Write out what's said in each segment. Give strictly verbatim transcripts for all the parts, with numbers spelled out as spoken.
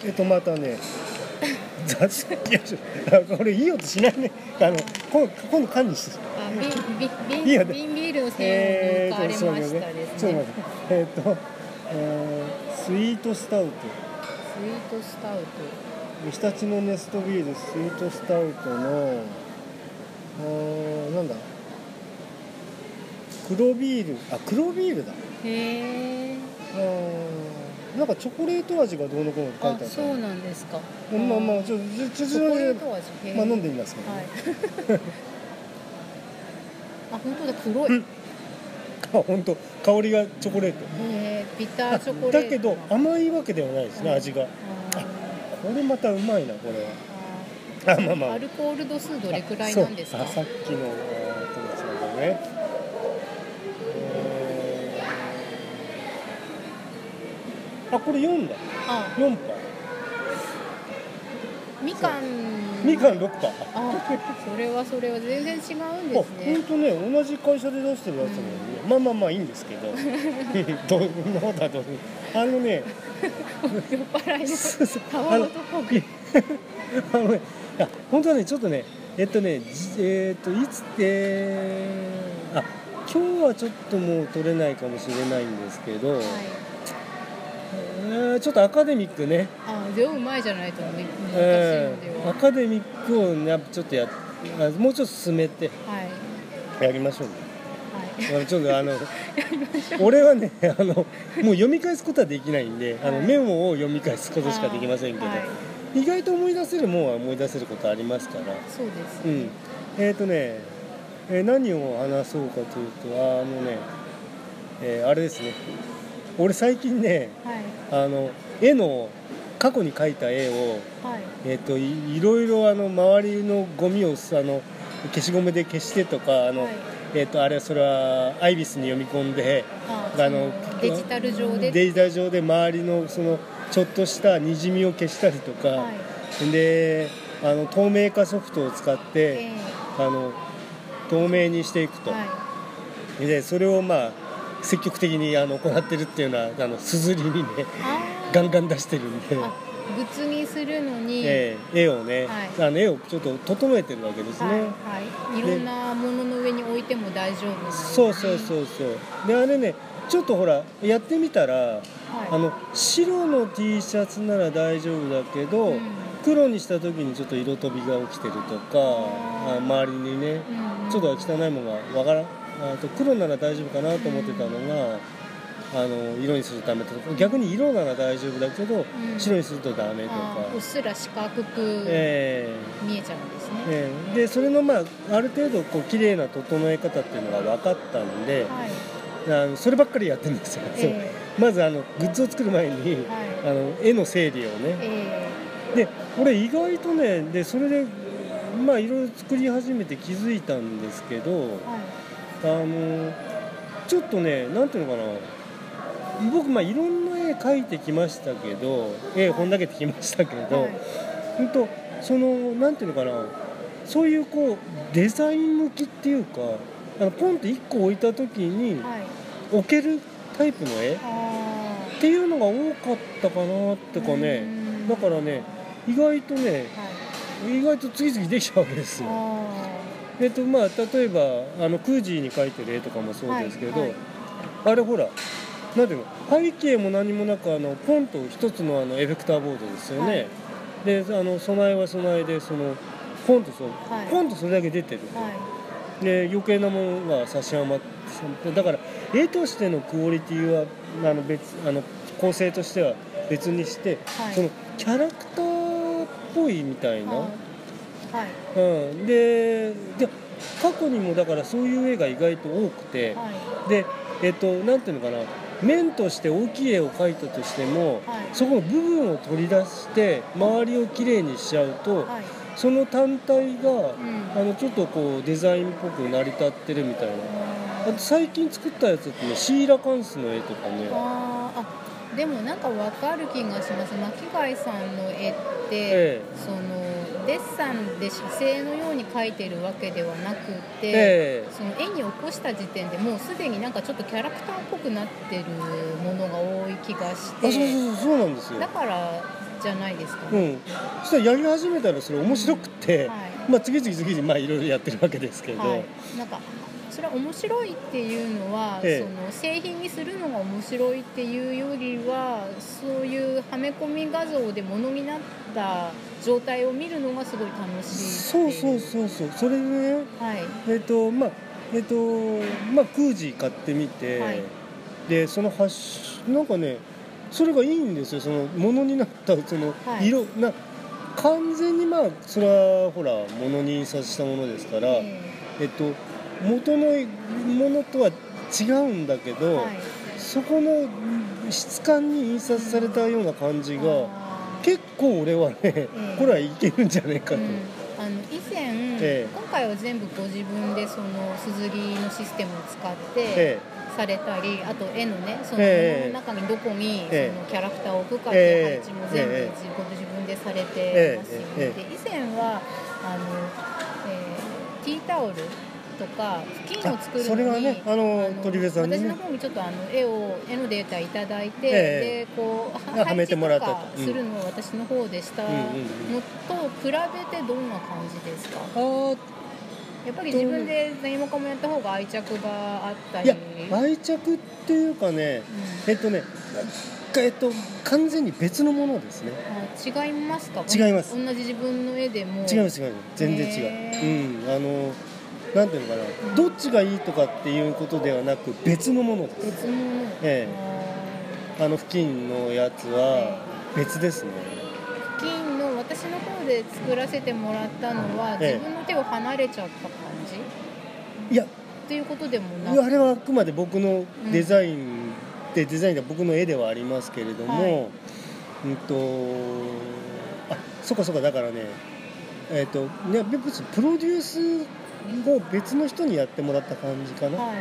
えっとまたね雑いやこれいい音しないね。あの今今度管理してあ瓶瓶瓶いいよね瓶ビールの線を抜かれましたですね。 ちょっと待ってえっと、えー、スイートスタウトスイートスタウト日立のネストビールスイートスタウトのあなんだ黒ビールあ黒ビールだ。 へえ。 あなんかチョコレート味がどうのこうの書いてあった。 そうなんですか。 まあまあちょっとチョコレート味。 まあ飲んでみますけど、ね。 はい、あ本当だ黒い。 うん、あ本当香りがチョコレート。 へビターチョコレート。 だけど甘いわけではないですね、味が。あこれまたうまいなこれは。あまあまあ。 アルコール度数どれくらいなんですか。 あさっきの友達なんだね。あこれよんだ。あよんパー。 みかんみかんろくパー。 あそれはそれは全然違うんですね。 本当ね同じ会社で出してるやつなのに、うん、まあまあまあいいんですけどどうだどうあのね酔っ払いのタワごとフォークあのねいや本当はねちょっとねえっとねえっといつえー、あ今日はちょっともう取れないかもしれないんですけど、はいちょっとアカデミックね。 ああ、でもうまいじゃないと難しいのでは、 えー、アカデミックをやっぱちょっとやもうちょっと進めてやりましょうね。はい、ちょっとあの俺はねあのもう読み返すことはできないんで、はい、あのメモを読み返すことしかできませんけど、はい、意外と思い出せるもんは思い出せることありますから。 そうです、 ね。うん。えっ、ー、とね、えー、何を話そうかというとあのね、えー、あれですね。俺最近ね、はい、あの絵の過去に描いた絵を、はいえー、と い, いろいろあの周りのゴミをあの消しゴムで消してとかあの、はいえー、とあれはそれはアイビスに読み込んでああのデジタル上でデジタル上で周りのそのちょっとしたにじみを消したりとか、はい、であの透明化ソフトを使って、えー、あの透明にしていくと、はい、でそれをまあ積極的にあの行ってるっていうのはあのすずりにねガンガン出してるんで物にするのに、 えー、絵をね、はい、あの絵をちょっと整えてるわけですね、はいはい、いろんなものの上に置いても大丈夫な、ね、 そうそうそうそうであれねちょっとほらやってみたら、はい、あの白の T シャツなら大丈夫だけど、うん、黒にした時にちょっと色飛びが起きてるとかあ周りにね、うん、ちょっと汚いものがわからんあと黒なら大丈夫かなと思ってたのが、うん、あの色にするためとか逆に色なら大丈夫だけど、うん、白にするとダメとかうっすら四角く見えちゃうんですね、 えーえー、でそれの、まあ、ある程度こう綺麗な整え方っていうのが分かったんで、はい、あのそればっかりやってるんですよ、えー、まずあのグッズを作る前に、はい、あの絵の整理をね、えー、でこれ意外とねでそれでまあいろいろ作り始めて気づいたんですけど、はいあのちょっとねなんていうのかな僕まあいろんな絵描いてきましたけど絵本投げてきましたけど、はい、本当そのなんていうのかなそういうこうデザイン向きっていうかあのポンっていっこ置いた時に置けるタイプの絵っていうのが多かったかなってかねだからね意外とね、はい、意外と次々できちゃうわけですよ。えっとまあ、例えばあのクージーに描いてる絵とかもそうですけど、はいはい、あれほらなんていうの背景も何もなくあのポンと一つ の, あのエフェクターボードですよね、はい、であの備えは備えでそのポンと そ,、はい、ポンとそれだけ出てる、はい、で余計なものが差し余ってだから絵としてのクオリティはあの別あの構成としては別にして、はい、そのキャラクターっぽいみたいな、はいはいうん、で, で過去にもだからそういう絵が意外と多くて、はい、でえっとなんていうのかな面として大きい絵を描いたとしても、はい、そこの部分を取り出して周りをきれいにしちゃうと、はい、その単体が、うん、あのちょっとこうデザインっぽく成り立ってるみたいな、あと最近作ったやつってねシーラカンスの絵とかねああでもなんか分かる気がします。巻貝さんの絵って、ええ、そのデッサンで写生のように描いてるわけではなくて、ええ、その絵に起こした時点でもうすでになんかちょっとキャラクターっぽくなってるものが多い気がしてあそうそうそうそうなんですよ。 だからじゃないですかね、うん、そしたらやり始めたらそれ面白くて、うんはいまあ、次々次々まあいろいろやってるわけですけど、はい、 なんかそれは面白いっていうのは、ええ、その製品にするのが面白いっていうよりはそういうはめ込み画像でものになった状態を見るのがすごい楽しい。 そうそうそうそうそれでね、はいえっとまあえっとまあ空時買ってみて、はい、でそのハッシュなんかねそれがいいんですよ。そのものになったその色、はい、な完全にまあそれはほらものに印刷したものですから、えー、えっと元のものとは違うんだけど、はい、そこの質感に印刷されたような感じが、うん、結構俺はね、えー、これはいけるんじゃないかと、うん、 あの以前、えー、今回は全部ご自分でその鈴木のシステムを使って、えーされたりあと絵のねその絵の中にどこにそのキャラクターを置くかっていう配置も全部自分でされてますよね。で以前はあの、えー、ティータオルとか布巾を作るのにそれはねあの鳥部さんにね私の方にちょっとあの絵を絵のデータいただいて、でこう配置とかするのを私の方でしたのと比べてどんな感じですか？あやっぱり自分で何もかもやった方が愛着があったり。 いや愛着っていうかね、うん、えっとねえっと完全に別のものですね。 あ違いますか？ 違います。 同じ自分の絵でも違います違います全然違う。うんあのなんていうのかな、うん、どっちがいいとかっていうことではなく別のものです。 別のもの。 ええあの付近のやつは別ですね。 付近の私の方で作らせてもらったのは、ええ、自分の手を離れちゃった感じ？ いやっていうことでもなく、 あれはあくまで僕のデザイン、うん、でデザインで僕の絵ではありますけれども、はい、うんとあそうかそうかだからねえっ、ー、とね別にプロデュースを別の人にやってもらった感じかな、はいはい、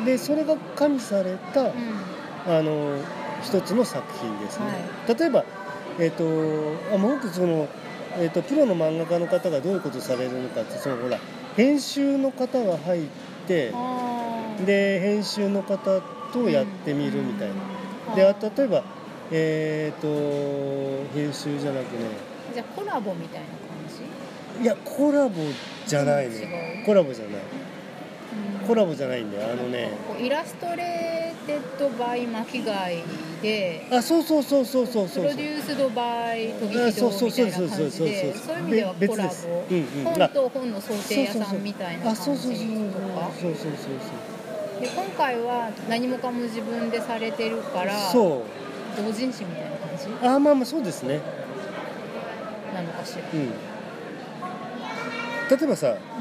でそれが加味された、うん、あの一つの作品ですね、はい、例えばえっ、ー、とあもう僕その、えーと、プロの漫画家の方がどういうことされるのかってそのほら編集の方が入ってで編集の方とやってみるみたいな、うん、で例えばえっ、ー、と編集じゃなくねじゃあコラボみたいな感じ？ いやコラボじゃないねコラボじゃない、うん、コラボじゃないんだよあのねイラストレーテッドバイ巻貝であそうそうそうそうそうそうプロデュースドバイ研ぎひどみたいな感じでそういう意味ではコラボ、うんうん、本と本の想定屋さんみたいな感じとかそうそうそうそうそうで今回は何もかも自分でされてるからそう同人誌みたいな感じあまあまあそうですねなのかしら、うん、 例えばさ、うん、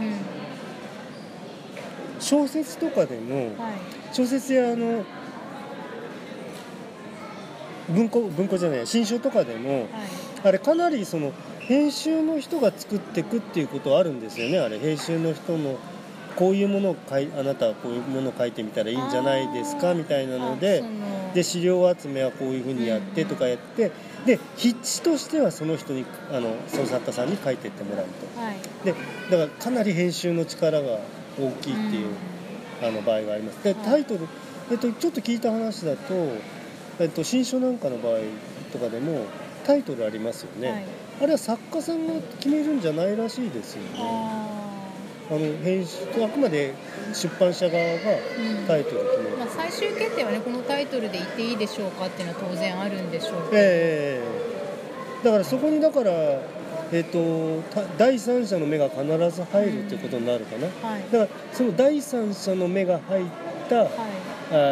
小説とかでも、はい、小説やあの文庫文庫じゃない新書とかでも、はい、あれかなりその編集の人が作っていくっていうことはあるんですよね。あれ編集の人のこういうものを書いあなたはこういうものを書いてみたらいいんじゃないですかみたいなのでで資料集めはこういうふうにやってとかやって、うん、で筆致としてはその人にあのその作家さんに書いていってもらうと、はい、でだからかなり編集の力が大きいっていう、うん、あの場合があります。でタイトル、えっと、ちょっと聞いた話だと、えっと、新書なんかの場合とかでもタイトルありますよね、はい、あれは作家さんが決めるんじゃないらしいですよね。あの編集あくまで出版社側がタイトル決める、うんまあ、最終決定はねこのタイトルで言っていいでしょうかっていうのは当然あるんでしょうけど、 えー、だからそこにだから、えー、と第三者の目が必ず入るということになるかな、うんはい、だからその第三者の目が入った、はい、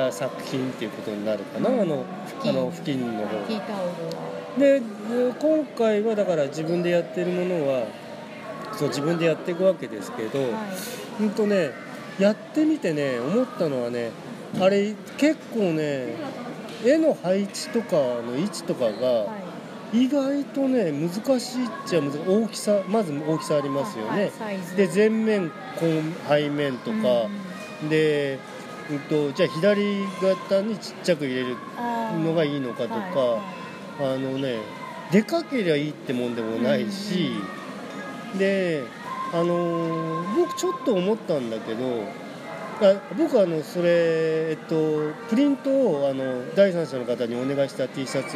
あ作品っていうことになるかな、うん、あのあの付近の方で今回はだから自分でやってるものはそう自分でやっていくわけですけど、はい、ほんとねやってみてね思ったのはねあれ結構ね絵の配置とかの位置とかが意外とね難しいっちゃ難しい大きさまず大きさありますよね、はい、で前面背面とか、うん、で、うん、とじゃあ左肩にちっちゃく入れるのがいいのかとか、はいはい、あのねでかけりゃいいってもんでもないし、うんで、あのー、僕ちょっと思ったんだけどあ僕あのそれ、えっと、プリントをあの第三者の方にお願いした T シャツ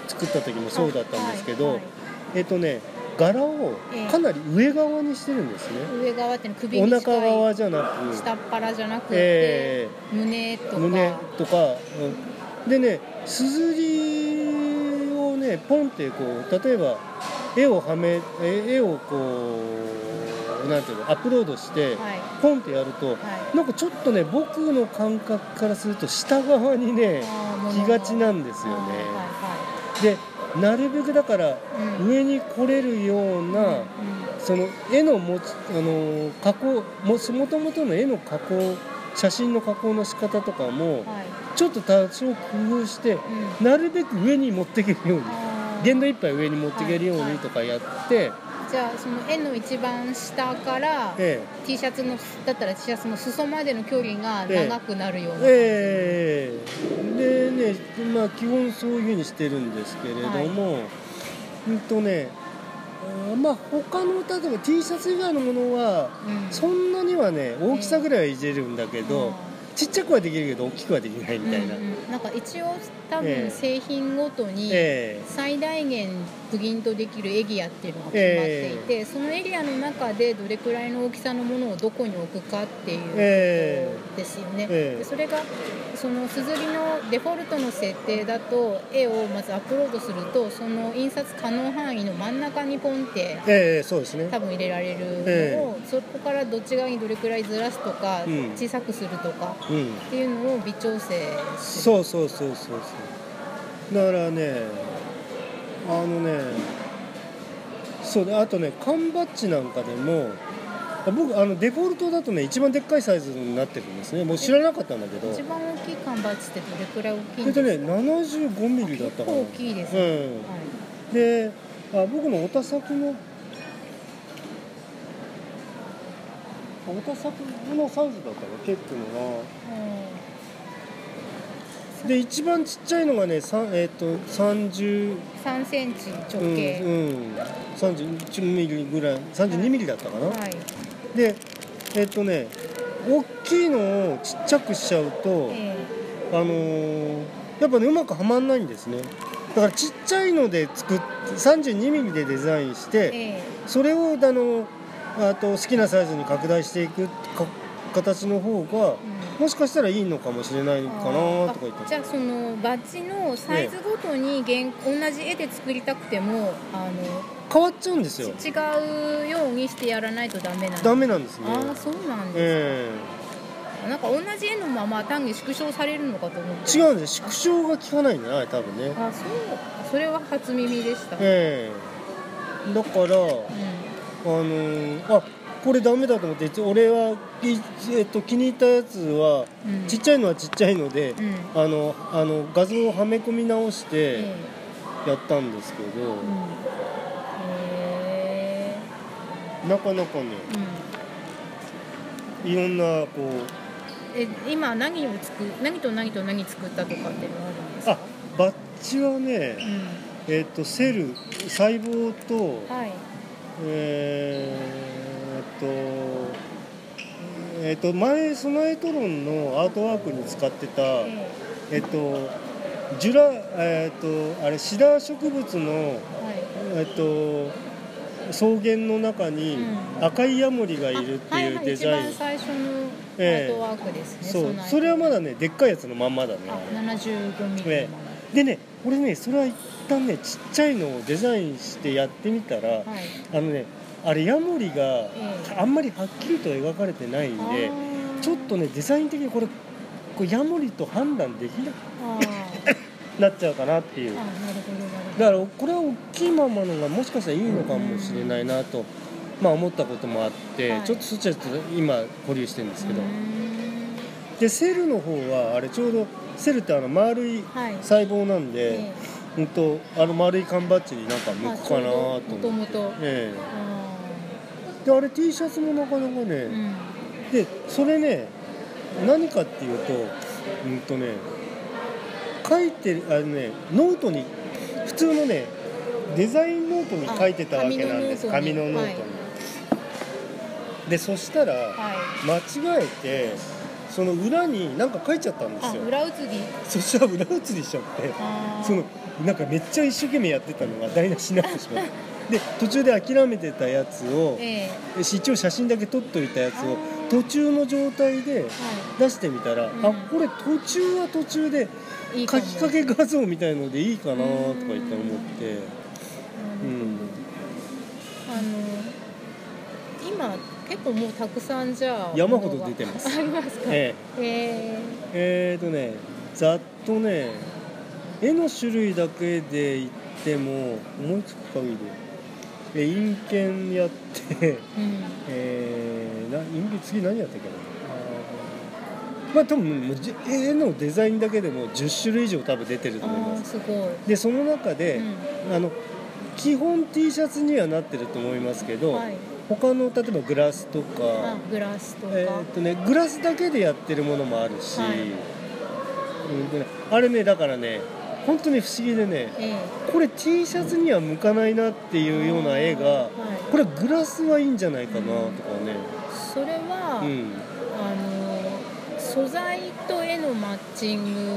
作った時もそうだったんですけど、 はいはい、 えっとね柄をかなり上側にしてるんですね、 えー、上側って首に近い、 お腹側じゃなく下っ腹じゃなくて、 えー、 胸とか胸とか、うん、でねすずりをねポンってこう例えば絵をはめ絵をこうなんていうのアップロードして、はい、ポンってやると、はい、なんかちょっとね僕の感覚からすると下側にね来がちなんですよね、はいはい、でなるべくだから上に来れるような、うん、その絵の持ちあの加工もともとの絵の加工写真の加工の仕方とかも、はい、ちょっと多少工夫して、うん、なるべく上に持っていけるように限度いっぱい上に持っていけるようにとかやって、はいはい、 じゃあその絵の一番下から、ええ、T シャツのだったら T シャツの裾までの距離が長くなるような感じ、 ええ、でね、まあ基本そういう風にしてるんですけれども、はい、うんとねまあ他の例えば T シャツ以外のものは、うん、そんなにはね大きさぐらいはいじれるんだけど、えーちっちゃくはできるけど大きくはできないみたいな、 うんうん、なんか一応多分製品ごとに最大限プリントできるエリアっていうのが決まっていて、えー、そのエリアの中でどれくらいの大きさのものをどこに置くかっていうことですよね、えー、でそれがそのすずりのデフォルトの設定だと絵をまずアップロードするとその印刷可能範囲の真ん中にポンって、 えーそうですね、 多分入れられるのを、えー、そこからどっち側にどれくらいずらすとか、うん、小さくするとかうん、っていうのを微調整してる。 そうそうそうそうそうだからねあのねそうであとね缶バッジなんかでも僕あのデフォルトだとね一番でっかいサイズになってるんですね。もう知らなかったんだけど一番大きい缶バッジってどれくらい大きいんですか？ えっとねななじゅうごミリだったかな。 結構大きいですね、うんはい、 であ僕のおたさくのおたさくのサイズだったら結構な、うん、で一番ちっちゃいのがね、えー、とさんじゅうさんセンチ直径、 うんうん、さんじゅういちミリぐらいさんじゅうにミリだったかな、はい、でえっ、ー、とね大きいのをちっちゃくしちゃうと、えー、あのー、やっぱねうまくはまんないんですね。だからちっちゃいので作っさんじゅうにミリでデザインして、えー、それをあのあと好きなサイズに拡大していく形の方が、うん、もしかしたらいいのかもしれないかなとか言って。 じゃあそのバッジのサイズごとに、ね、同じ絵で作りたくてもあの変わっちゃうんですよ。 違うようにしてやらないとダメなんです。 ダメなんですね。 ああそうなんですか、えー、なんか同じ絵のまま単に縮小されるのかと思って。 違うんです縮小が効かないんだね多分ね。 あそうそれは初耳でした、 えー、だから、うんあのー、あこれダメだと思って俺は、えっと、気に入ったやつは、うん、ちっちゃいのはちっちゃいので、うん、あのあの画像をはめ込み直してやったんですけど、うん、へーなかなかね、うん、いろんなこうえ今何を作何と何と何作ったとかっていうのはあるんですか？ あバッジはね、うんえっと、セル細胞と、はいえー、っとえー、っと前ソナエトロンのアートワークに使ってた、えー、えっとジュラえー、っとあれシダ植物の、はいえー、っと草原の中に赤いヤモリがいるっていうデザイン、うんはいはい、一番最初のアートワークですね、 えー、そうそれはまだねでっかいやつのまんまだね。 あななじゅうごミリのまま、 えーでね、俺ねそれは一旦ねちっちゃいのをデザインしてやってみたら、はい、あのねあれヤモリがあんまりはっきりと描かれてないんで、えー、ちょっとねデザイン的にこれこれヤモリと判断できなくなっちゃうかなっていう。あなるほどなるほど。だからこれは大きいままのがもしかしたらいいのかもしれないなと、まあ、思ったこともあって、はい、ちょっとそっちはちょっと今保留してるんですけど、でセルの方はあれちょうどセルってあの丸い細胞なんで、はいえー、うんとあの丸い缶バッジになんか向くかなと思って、もともと、えー、であれ T シャツもなかなかね、うん、でそれね何かっていうとうんとね書いてあのねノートに普通のねデザインノートに書いてたわけなんです。紙のノートに、はい、でそしたら、はい、間違えてその裏に何か書いちゃったんですよ。 あ、裏写り。 そしたら裏写りしちゃって、そのなんかめっちゃ一生懸命やってたのが台無しになってしまってで途中で諦めてたやつを、えー、一応写真だけ撮っといたやつを途中の状態で出してみたら、はい、あ、これ途中は途中で書きかけ画像みたいのでいいかなとか言って思って、うん、 あの今結構もうたくさんじゃあ山ほど出てます。 ありますか。 えー、えー、えーとねざっとね絵の種類だけで言っても思いつく限りで陰剣やって、うん、えー、な陰剣次何やったっけな、あ、まあ多分絵のデザインだけでもじゅっしゅるい以上多分出てると思います。 すごい。 でその中で、うん、あの基本 T シャツにはなってると思いますけど、はい、他の例えばグラスとか、 あ、グラスとか、 えーっとね、グラスだけでやってるものもあるし、はい、うんでね、あれねだからね本当に不思議でね、ええ、これ T シャツには向かないなっていうような絵が、はい、これグラスはいいんじゃないかなとかね、 それは、うん、あの素材と絵のマッチング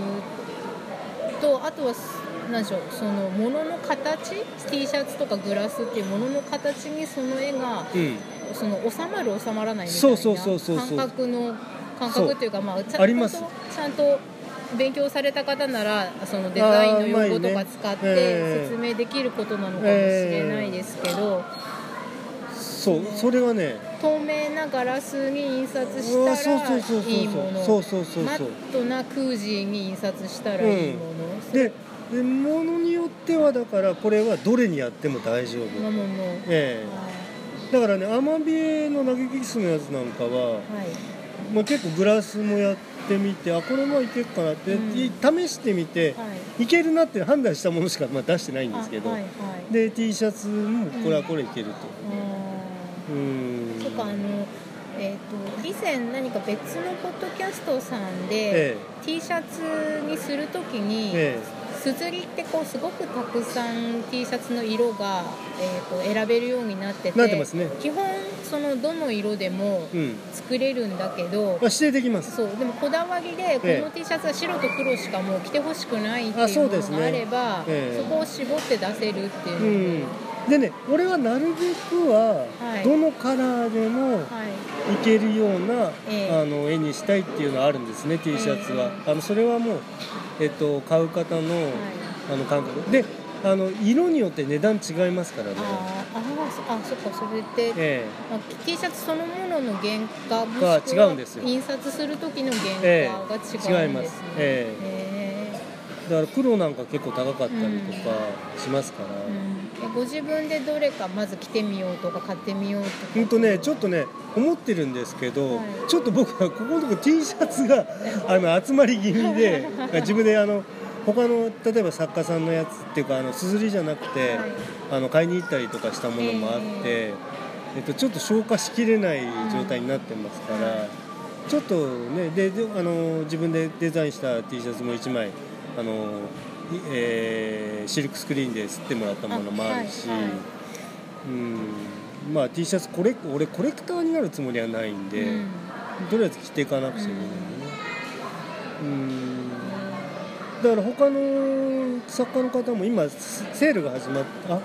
とあとは何でしょう、そのものの形 T シャツとかグラスっていうものの形にその絵が、うん、その収まる収まらないみたいな感覚の感覚っていうか、まあ、ちゃんとちゃんと勉強された方ならそのデザインの用語とか使って説明できることなのかもしれないですけど、 えー、そうそれはね透明なガラスに印刷したらいいもの、マットな空地に印刷したらいいもの、うん、 ででものによってはだからこれはどれにやっても大丈夫なもの、えー、だからねアマビエの投げキスのやつなんかは、はい、まあ、結構グラスもやってみて、あ、これもいけるかなって、うん、試してみて、はい、いけるなって判断したものしか、まあ、出してないんですけど、はいはい、で T シャツもこれはこれいけると、 うん、うん、とかあの、えー、と以前何か別のポッドキャストさんで、ええ、T シャツにするときに、ええ、すずりってこうすごくたくさん T シャツの色が、えー、と選べるようになってて、 なってますね、 基本そのどの色でも作れるんだけど、うん、 指定できます。 そうでもこだわりでこの T シャツは白と黒しかもう着てほしくないっていうものがあれば、 そ,、ねえー、そこを絞って出せるっていうので、うんでね、俺はなるべくはどのカラーでもいけるような、はい、あの絵にしたいっていうのはあるんですね、 T シャツは、えー、あのそれはもう、えっと、買う方の、はい、あの感覚で、あの色によって値段違いますからね。 ああ、あ、そっか、それで、えーまあ、T シャツそのものの原価もしくは印刷する時の原価が違うんですね、えー、違います、えーえー、だから黒なんか結構高かったりとかしますから、 うんうん、ご自分でどれかまず着てみようとか買ってみようとか、 ほんとね、ちょっとね思ってるんですけど、はい、ちょっと僕はここのとこ T シャツがあの集まり気味で自分であの他の例えば作家さんのやつっていうか、あのすずりじゃなくて、はい、あの買いに行ったりとかしたものもあって、えーえっと、ちょっと消化しきれない状態になってますから、うん、ちょっとね で, であの自分でデザインした T シャツもいちまいあの、えー、シルクスクリーンで刷ってもらったものもあるし、はいはい、うん、まあ T シャツコレ俺コレクターになるつもりはないんで、うん、とりあえず着ていかなくちゃいけないんでね、うん、うんだから他の作家の方も今セールが始まっあ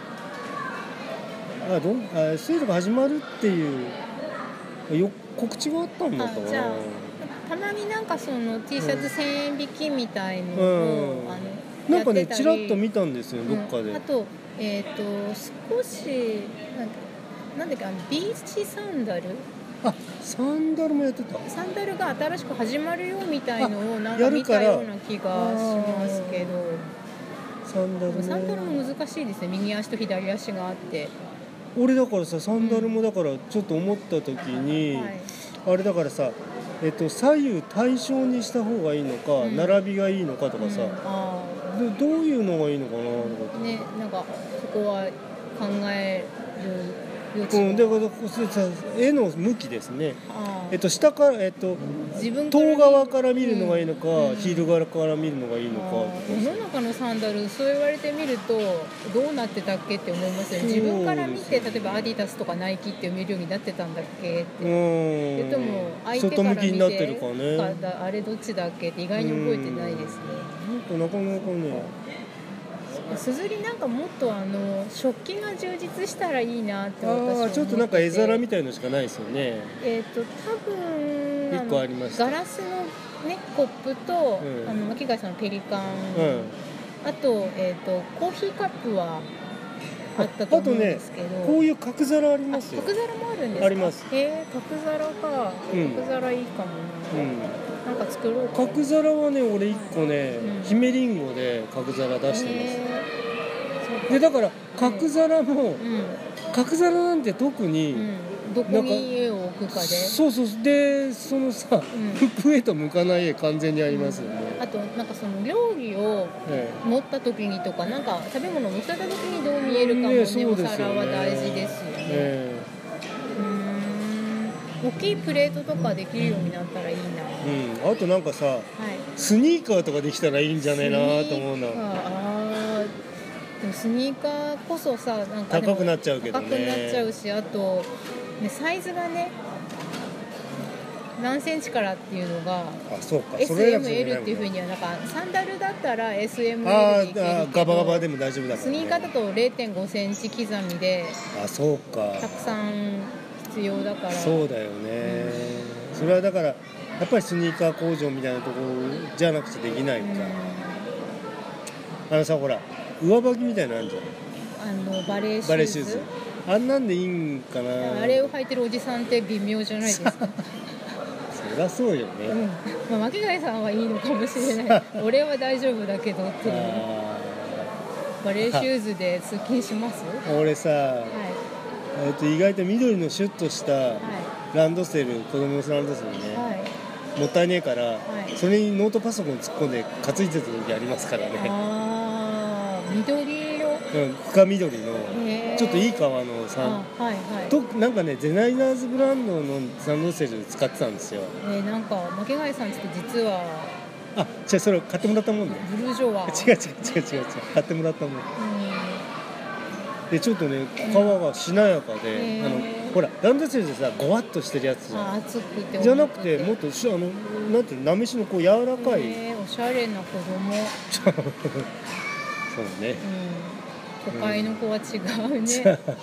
あどあセールが始まるっていうよ告知があったんだったかな。じゃあたまになんかその T シャツせんえん引きみたいのを、うん、あのなんかねちらっと見たんですよ、どっかで、 うん、あと、えー、と少しなんかなんだっけ、あのビーチサンダル、 あ、サンダルもやってた。 サンダルが新しく始まるよみたいのをなんか見たような気がしますけど、 サンダル、ね、 サンダルも難しいですね、右足と左足があって。 俺だからさ、サンダルもだからちょっと思った時に、うん、はい、あれだからさ、えっと、左右対称にした方がいいのか、うん、並びがいいのかとかさ、うん、あど, どういうのがいいのかなとかね、なんかそこは考えるうん、だから絵の向きですね。えっと下からえっと遠側から見るのがいいのか、うん、ヒール側から見るのがいいのか。 世の中のサンダルそう言われてみるとどうなってたっけって思いますよね。自分から見て例えばアディダスとかナイキって読めるようになってたんだっけって。うん。でも相手から見て、なってるかね、あれどっちだっけって意外に覚えてないですね。 なんかなかなかね。 すずりなんかもっとあの食器が充実したらいいなって私は思ってて。 ああ、ちょっとなんか絵皿みたいのしかないですよね。 えっと多分いっこありました。 ガラスのねコップと、うん、あの巻貝さんのペリカン、うん、あとえっとコーヒーカップはあったと思うんですけど、あとね、こういう角皿ありますよ。 角皿もあるんですか。 あります。 へえ、角皿か、うん、角皿いいかもな。うん、なんか作ろうかな。 角皿はね、俺いっこね、うん、姫リンゴで角皿出してます。でだから角皿も、うん、角皿なんて特に、うん、 どこに絵を置くかで。 そうそうでそのさ、うん、服へと向かない絵完全にありますよね。 うん、あとなんかその料理を持った時にとか、なんか食べ物を乗せた時にどう見えるかもね、ね、お皿は大事ですよね。ね、大きいプレートとかできるようになったらいいな。 うん、あとなんかさ、はい、スニーカーとかできたらいいんじゃないなと思うな。 あでもスニーカーこそさ、なんか高くなっちゃうけどね。 高くなっちゃうし、あと、ね、サイズがね何センチからっていうのが エスエムエル っていうふうにはなんかサンダルだったら エスエムエル でいけるけど、 あガバガバでも大丈夫だから、ね、 スニーカーだと れいてんごセンチ刻みであそうかたくさん必要だから。 そうだよね、うん、それはだからやっぱりスニーカー工場みたいなところじゃなくてできないか、うん、あのさほら上履きみたいなのあるじゃん、 あのバレーシューズ、 バレーシューズあんなんでいいんかな。 あれを履いてるおじさんって微妙じゃないですか。 そりゃそうよね、 うん、まあ、巻貝さんはいいのかもしれない俺は大丈夫だけどっていう。バレーシューズで通勤します？ 俺さ、はい、えー、と意外と緑のシュッとしたランドセル、はい、子供のランドセルね、はい、もったいねえから、はい、それにノートパソコン突っ込んで担いでた時ありますからね。 あー、緑色、 うん、深緑のちょっといい革のさ、はいはい、となんかねゼナイナーズブランドのランドセル使ってたんですよ。 えー、なんか巻貝さんちょっと実はあ、違う、それ買ってもらったもんね。 ブルージョワ違う違う違う違う違う買ってもらったもん、うん、でちょっとね革がしなやかで、うん、あのほらランドセルでさゴワッとしてるやつじゃん。 あ、熱くてじゃなくてもっとあのなんていうのなめしのこう柔らかい、 えー、おしゃれな子供そうね、 うん、都会の子は違うね、うん、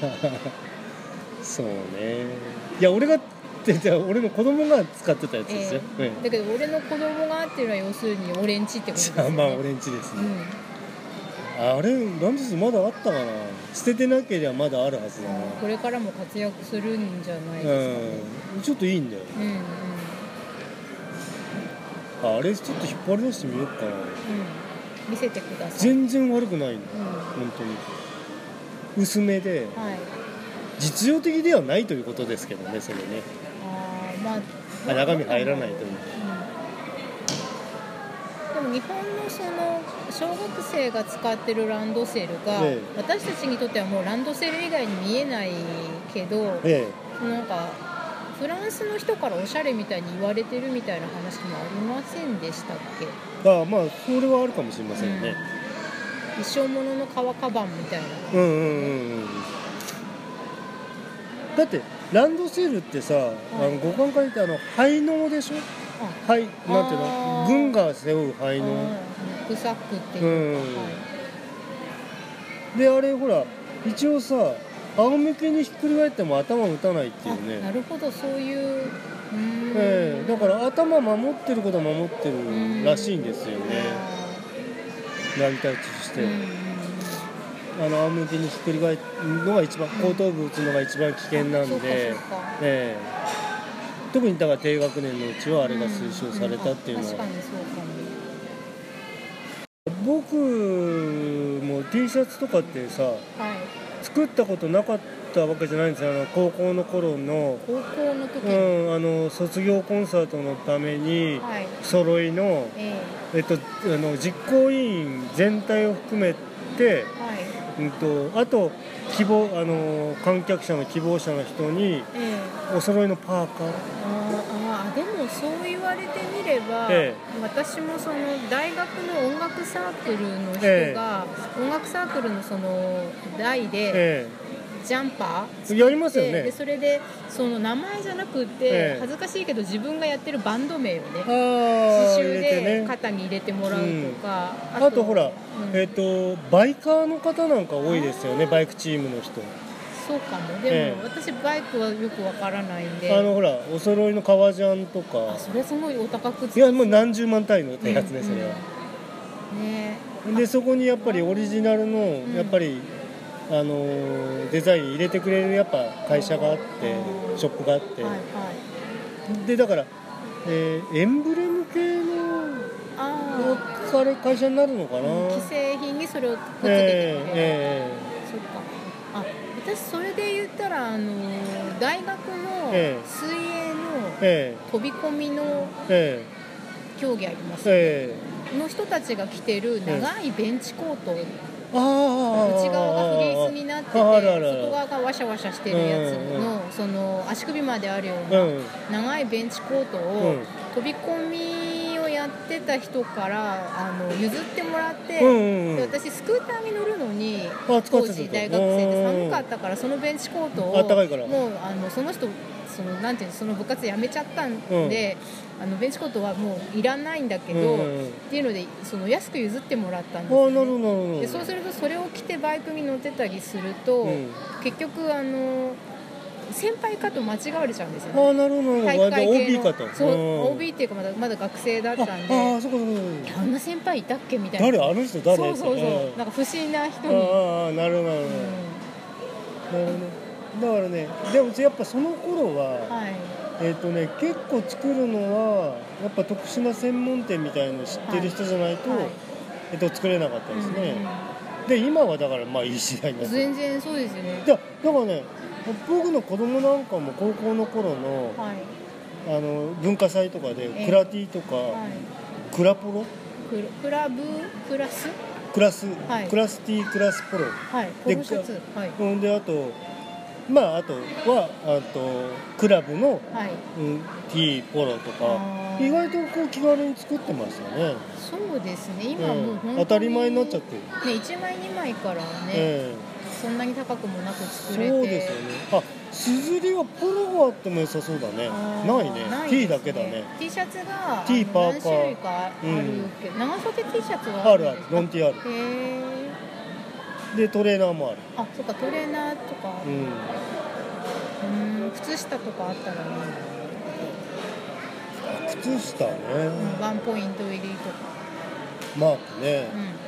そうね。いや俺がってじゃ俺の子供が使ってたやつですよ、 えー、だけど俺の子供がっていうのは要するにオレンジってことですよね。 まあオレンジですね、うん、あれランドセルまだあったかな。捨ててなければまだあるはずだな、うん、 これからも活躍するんじゃないですかね、 うん、ちょっといいんだよ、うんうん、あ, あれちょっと引っ張り出してみようかな、うん、 見せてください。 全然悪くないの、うん、本当に薄めで、はい、実用的ではないということですけどね、それね。あ、まあ、中身入らないという、 うん、でも日本のその小学生が使ってるランドセルが、ええ、私たちにとってはもうランドセル以外に見えないけど、ええ、なんかフランスの人からおしゃれみたいに言われてるみたいな話もありませんでしたっけ。 ああ、まあそれはあるかもしれませんね、 うん、一生ものの革カバンみたいな、 うんうんうんうん、だってランドセルってさ、はい、あの五感から言ってあの背嚢でしょ。はい、なんていうの、軍が背負う背嚢、 クサックっていうか、うん、はい、 であれほら一応さ仰向けにひっくり返っても頭打たないっていうね。 なるほど、そういう、うーん、 えー、だから頭守ってることは守ってるらしいんですよね、成り立ちして、あの仰向けにひっくり返るのが一番、後頭部打つのが一番危険なんで、えー、特にだから低学年のうちはあれが推奨されたっていうのは、うんうん、確かにそうかも。僕も T シャツとかってさ、はい、作ったことなかったわけじゃないんですよ。あの高校の頃の高校の時、 うん、あの卒業コンサートのために、はい、揃いの、えーえっと、あの実行委員全体を含めて、はい、うん、とあと希望あの観客者の希望者の人に、えー、お揃いのパーカー。 ああでもそう言われてみれば、えー、私もその大学の音楽サークルの人が、えー、音楽サークルのその代で、えージャンパーやりますよね。 でそれでその名前じゃなくて、ええ、恥ずかしいけど自分がやってるバンド名をね刺繍で肩に入れてもらうとか、 うん、あ, とあとほら、うんえー、とバイカーの方なんか多いですよね。バイクチームの人。 そうかも。でも、ええ、私バイクはよくわからないんで、 あのほらお揃いの革ジャンとか。 あそれすごいお高くついやもう何十万単位のやつね、うん、それは、うん、ねでそこにやっぱりオリジナルの、うん、やっぱりあのデザイン入れてくれるやっぱ会社があってショップがあって、はいはい、でだから、えー、エンブレム系の会社になるのかな、 うん、既製品にそれをくっつけてくれる、えーえー、そっか。あ私それで言ったらあの大学の水泳の飛び込みの競技ありますね、えー、の人たちが着てる長いベンチコート、あ内側がフリースになってて外側がワシャワシャしてるやつの、うん、その足首まであるような長いベンチコートを飛び込みをやってた人からあの譲ってもらって、うん、で私スクーターに乗るのに当時大学生で寒かったからそのベンチコートをもうあのその人そのなんていうのその部活辞めちゃったんで、うん、あのベンチコートはもういらないんだけど、うん、っていうのでその安く譲ってもらったんですよ、ね、 あなるほど。 でそうするとそれを着てバイクに乗ってたりすると、うん、結局あの先輩かと間違われちゃうんですよね。 あなるほど。体育会系の オービー かと。 そう、うん、オービー っていうかまだまだ学生だったんで、ああそうかそうか。あんな先輩いたっけみたいな。 誰あの人誰？ そうそうそう。なんか不審な人に。 ああなるほどなるほど。うん、なるほどね。だからね、でもやっぱその頃は、はい、えーとね、結構作るのはやっぱ特殊な専門店みたいの知ってる人じゃないと、はいはいえー、と作れなかったですね、うん、で今はだからまあいい時代になって全然そうですよね。 だからね僕の子供なんかも高校の頃の、はい、あの文化祭とかでクラティとか、えーはい、クラポロク, クラブクラスクラス、はい、クラスティクラスポロ、 はい、ポロシャツ、はい、 であとまああとはあとクラブの、はいうん、T ポロとか意外とこう気軽に作ってますよね。 そうですね今もう本当に、 うん、当たり前になっちゃってる、 ね、いちまいにまいからね、えー、そんなに高くもなく作れて。 そうですよね。あすずりはポロがあっても良さそうだね。ないね。ないですね。T だけだね。 T シャツが T パーカー何種類かあるけど、うん、長袖 T シャツはあるあるロン T ある。 へー。 でトレーナーもある。 あそっかトレーナーとかある、うん、うん靴下とかあったらいいな。 靴下ね、 うん、ワンポイント入りとかマークね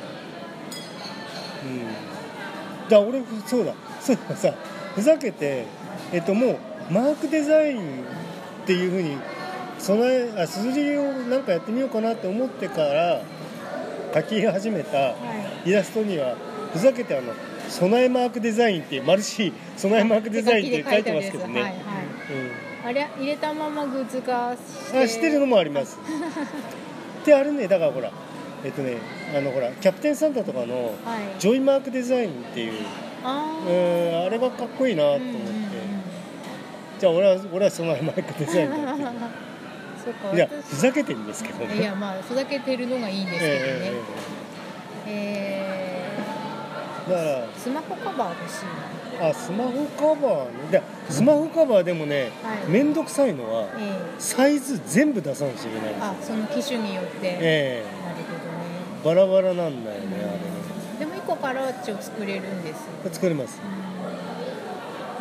うん、うん、だ俺そうだそうださふざけてえっともうマークデザインっていう風に備えあすずりをなんかやってみようかなって思ってから書き始めたイラストには、はい、ふざけてあの備えマークデザインってマルシー備えマークデザインって書いてますけどね、はいはいうん、 あれ入れたままグッズ化してあしてるのもありますであれねだからほらえっとねあのほらキャプテンサンタとかの、はい、ジョイマークデザインっていう あ, うんあれがかっこいいなと思って、うんうんうん、じゃあ俺は俺は備えマークデザインだってそうかいやふざけてるんですけどね。 いやまあふざけてるのがいいんですけどね。えー、えー、だからスマホカバー欲しいな。 あスマホカバーね。でスマホカバーでもね、はい、めんどくさいのは、えー、サイズ全部出さなきゃいけないんですよ。 あその機種によって、 えー、 なるほどね。 バラバラなんだよね、うん、あれね。 でもいっこカラッチを作れるんです。 作れます、うん、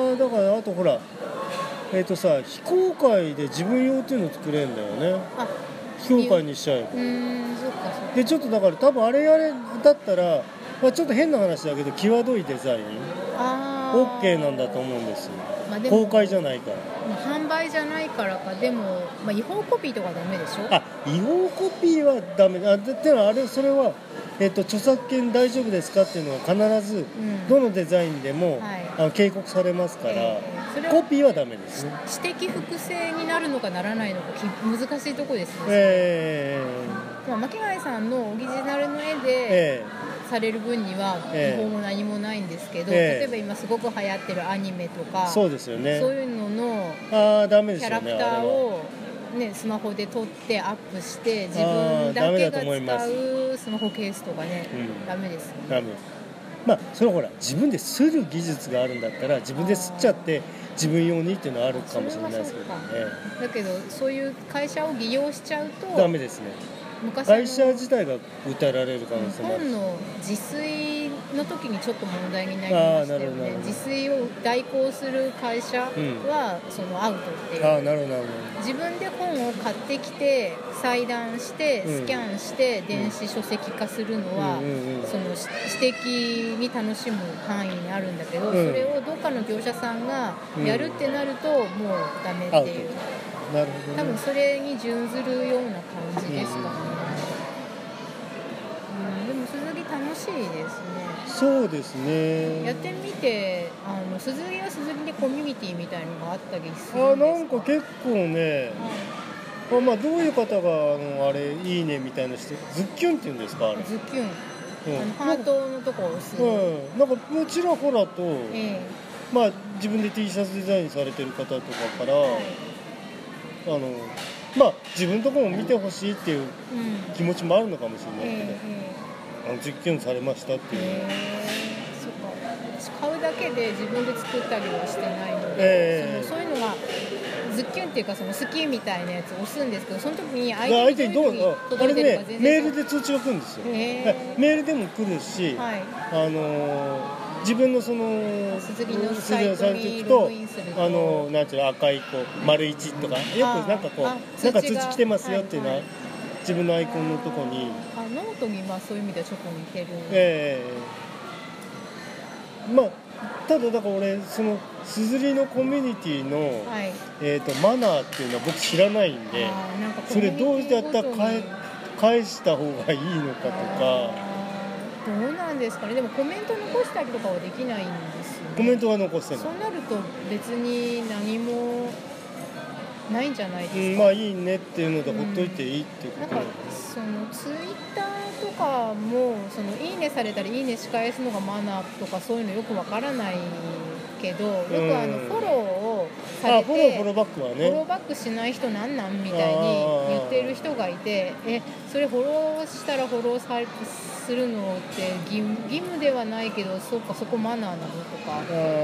あだからあとほらえーとさ、非公開で自分用っていうのを作れるんだよね。あ非公開にしちゃえばうんそっかそっかでちょっとだから多分あれあれだったら、まあ、ちょっと変な話だけど際どいデザインあ OK なんだと思うんですよ、まあ、でも公開じゃないから、 まあ、販売じゃないからかでも、まあ、違法コピーとかダメでしょ。 あ違法コピーはダメあででもあれそれは、えーと、著作権大丈夫ですかっていうのは必ずどのデザインでも、うんはい、あの警告されますから、えーそれはコピーはダメですね。 私的複製になるのかならないのか難しいところですね、 えーまあ、巻貝さんのオリジナルの絵で、えー、 される分には違法も何もないんですけど、えー、例えば今すごく流行ってるアニメとかそうですよね、 そういうののキャラクターをね、スマホで撮ってアップして自分だけが使うスマホケースとかね、うん、ダメですよね。 ダメです。まあそれほら自分でする技術があるんだったら自分ですっちゃって自分用にっていうのはあるかもしれないですけどね。 だけどそういう会社を利用しちゃうとダメですね。会社自体が訴えられる可能性もある。 日本の自炊の時にちょっと問題になりましたよね。自炊を代行する会社はそのアウトっていう、 あ、なるほどなるほど。 自分で本を買ってきて裁断してスキャンして電子書籍化するのは、うん、その私的に楽しむ範囲にあるんだけど、うん、それをどっかの業者さんがやるってなるともうダメっていう、 うん、なるほどね、 多分それに準ずるような感じですかね、うんうん、でも鈴木楽しいですね。 そうですね。 やってみて、あの鈴木は鈴木でコミュニティみたいのがあったりするんですか？ あ、なんか結構ね、うん、あ、まあどういう方があのあれいいねみたいなしてズッキュンっていうんですか、あれ。 ズッキュン、うん、あのハートのとこを押す。 うん、なんかちらほらと、 えー、まあ自分で T シャツデザインされてる方とかから、はい、あのまあ自分のところも見てほしいっていう気持ちもあるのかもしれないけど、うん、えー、あのズッキュンされましたっていう。えー、そっか。私買うだけで自分で作ったりはしてないので、 えー、 そのそういうのがズッキュンっていうかその好きみたいなやつを押すんですけど、その時に相手にどう届いてるか全然、メールで通知が来るんですよ。メールでも来るし、はい、あのー、自分のその鈴木のサイトにログインすると、 あのなんていうの、赤いこう丸いちとかよくなんかこうなんか通知来てますよっていうのは、はいはい、自分のアイコンのとこに、 あ、ノートにまあそういう意味ではちょっと似てる。 ええー、まあただだから俺そのすずりのコミュニティの、はい、えー、とマナーっていうのは僕知らないんで、なんかそれどうやったら返、返した方がいいのかとか。 どうなんですかね。でもコメント残したりとかはできないんですよね。 コメントは残してる。 そうなると別に何もないんじゃないですか。 うん、まあいいねっていうのでほっといていいっていうこと、 うん、なんかそのツイッターとかもそのいいねされたりいいねし返すのがマナーとかそういうのよくわからないけど、よくあのフォローをされて、 あ、フォローフォローバックはね、 フォローバックしない人なんなんみたいに言ってる人がいて、えそれフォローしたらフォローされするのって義務、義務ではないけど、そうかそこマナーなのとか、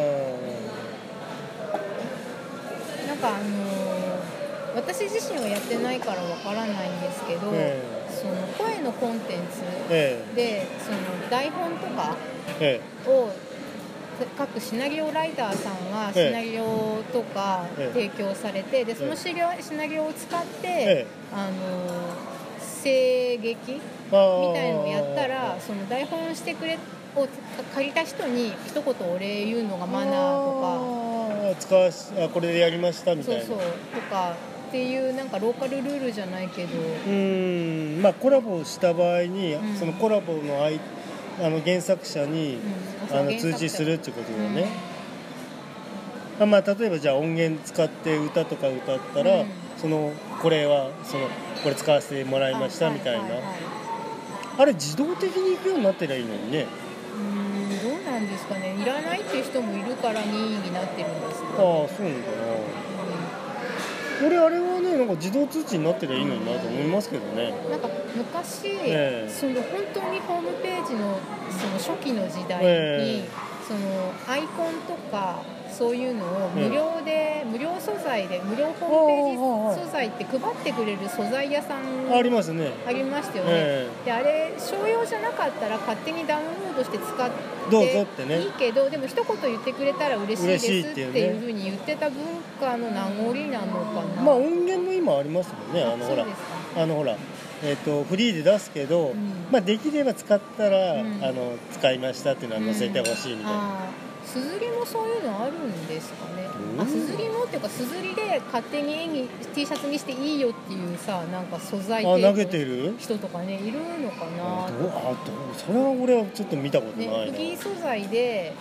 なんかあのー、私自身はやってないからわからないんですけど、えー、その声のコンテンツで、えー、その台本とかを書くシナリオライターさんがシナリオとか提供されて、でそのシナリオを使って、えー、あのー、声劇みたいのをやったら、その台本してくれを借りた人に一言お礼言うのがマナーとか、 使わしあこれでやりましたみたいな、 そうそうとかっていうなんかローカルルールじゃないけど、 うーん、まあコラボした場合に、うん、そのコラボの相あの原作者に、うん、あの通知するってことだよね、うん、まあ例えばじゃあ音源使って歌とか歌ったら、うん、そのこれはそのこれ使わせてもらいましたみたいな、あ、はいはいはい、あれ自動的に行くようになってりゃいいのにね。 うーん、どうなんですかね。いらないっていう人もいるから任意になってるんですか、ね、 ああ、そうなのかな、うん、俺あれはねなんか自動通知になってりゃいいのになと思いますけどね。 なんか昔、ね、その本当にホームページのその初期の時代に、ね、そのアイコンとかそういうのを無料で、うん、無料素材で無料ホームページ素材って配ってくれる素材屋さんありますね。 ありましたよね、えー、であれ商用じゃなかったら勝手にダウンロードして使ってどうぞってね、 いいけど、でも一言言ってくれたら嬉しいですっていうふうに言ってた文化の名残なのかな。 まあ音源も今ありますもんね。あのほらあのほらえー、とフリーで出すけど、うん、まあ、できれば使ったら、うん、あの使いましたっていうのは載せてほしいみたいな、うん、 すずりもそういうのあるんですかね、うん、あ、すずりもっていうかすずりで勝手に絵に T シャツにしていいよっていうさ、なんか素材提供の人とかねいるのかな。 あどうあどうそれは俺はちょっと見たことないな、 ね、フリー素材で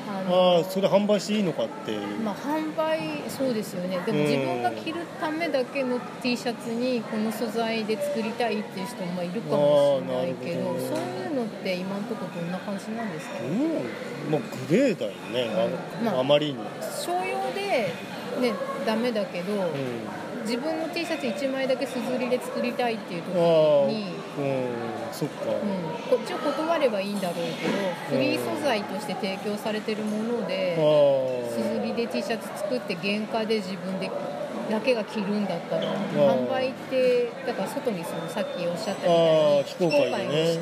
あのあそれ販売していいのかっていう、 まあ、販売そうですよね。でも自分が着るためだけの T シャツにこの素材で作りたいっていう人もいるかもしれないけ ど, ど、ね、そういうのって今のところどんな感じなんですか？ うん、まあ、グレーだよね、うん、あ, まあ、あまりに商用で、ね、ダメだけど、うん、自分の T シャツいちまいだけすずりで作りたいっていう時に、 うん、そっか、うん、 こっちを断ればいいんだろうけど、フリー素材として提供されてるもので、すずりで T シャツ作って原価で自分でだけが着るんだったら、販売ってだから外にそのさっきおっしゃったみたいに非公開にして、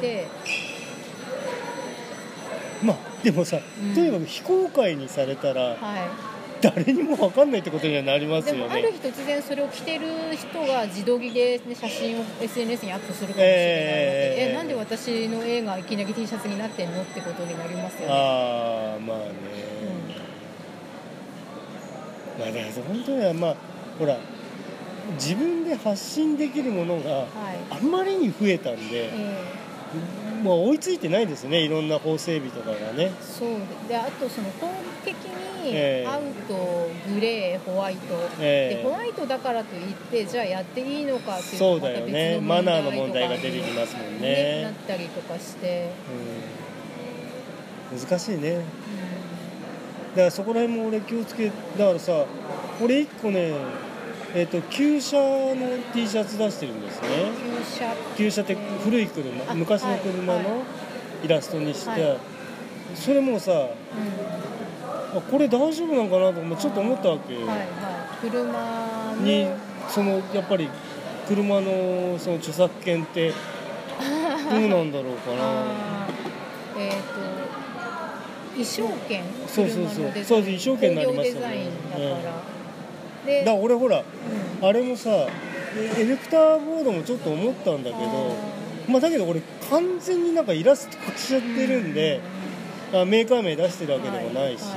まあでもさ、うん、とにかく非公開にされたら、はい、誰にも分かんないってことにはなりますよね。 でもある日突然それを着てる人が自撮りで、ね、写真を エスエヌエス にアップするかもしれないわけで、えー、えなんで私の絵がいきなり T シャツになってんのってことになりますよね。 ああまあね、うん、まあだから本当にはまあほら自分で発信できるものがあんまりに増えたんで、はいえー、もう追いついてないですね、いろんな法整備とかがね。 そうで、あとその法的にアウト、グレー、ホワイト、えー、でホワイトだからといってじゃあやっていいのかっていうのがまた別の問題とか、ね、そうだよね、マナーの問題が出てきますもんね、ねなったりとかして、 うん、難しいね、うん、だからそこら辺も俺気をつけ、だからさ俺いっこねえー、と旧車の T シャツ出してるんですね。 旧車旧車って古い車、昔の車のイラストにして、はいはい、それもさ、うん、あこれ大丈夫なんかなとかちょっと思ったわけ、はいはい、 車にそのやっぱり車のその著作権ってどうなんだろうかなえっ、ー、と衣装権、 そうそうそうそう衣装権になりますよね。工業デザインだから、うんだから俺ほら、うん、あれもさエフェクターボードもちょっと思ったんだけど、まあだけど俺完全になんかイラスト化しちゃってるんで、うん、メーカー名出してるわけでもないし、はいはい、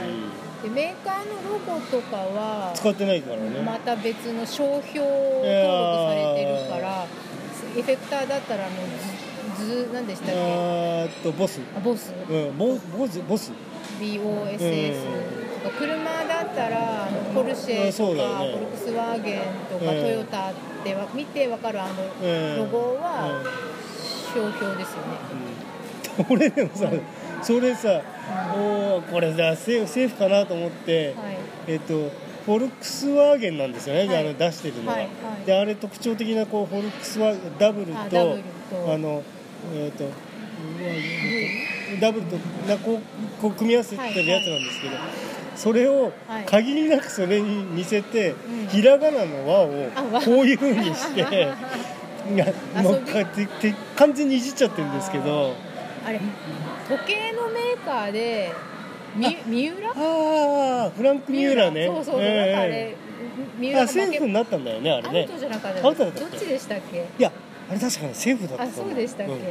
でメーカーのロゴとかは使ってないからね、 また別の商標登録されてるからエフェクターだったらあの図何でしたっけ、 あーっとボスあボス、 うん、ボボスボスビーオーエスエス、うん、車だったらあのポルシェとか、ね、フォルクスワーゲンとか、うん、トヨタって見て分かるあのロゴは商標ですよね、 うん、俺でもさ、うん、それさ、うん、おこれだセーフかなと思って、はい、えっとフォルクスワーゲンなんですよね、はい、あの出してるのが、はいはい、であれ特徴的なこうフォルクスワーゲンダブルと あ, ダブルとあのえっ、ー、とダブルとなこう、こう組み合わせてるやつなんですけど、はいはい、それを限りなくそれに似せて、はい、ひらがなの和をこういう風にしてもう完全にいじっちゃってるんですけど、 あれ時計のメーカーでみ三浦ああフランク・ミューラね、 そうそうそう、えー、なんかあれ三浦がセーフになったんだよね、あれね。 アウトじゃなかったっけ、どっちでしたっけ。 いやあれ確かにセーフだった。 あ、そうでしたっけ、うんうん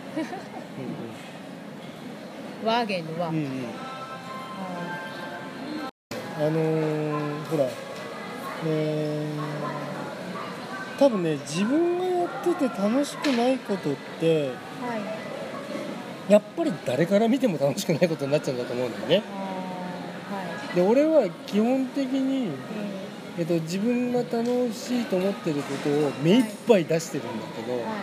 ワーゲンのは、うんうん、 あ, あのー、ほら、えー、多分ね自分がやってて楽しくないことって、はい、やっぱり誰から見ても楽しくないことになっちゃうんだと思うんだよね。あ、はい、で俺は基本的に、うんえっと、自分が楽しいと思ってることを目いっぱい出してるんだけど、はいはい、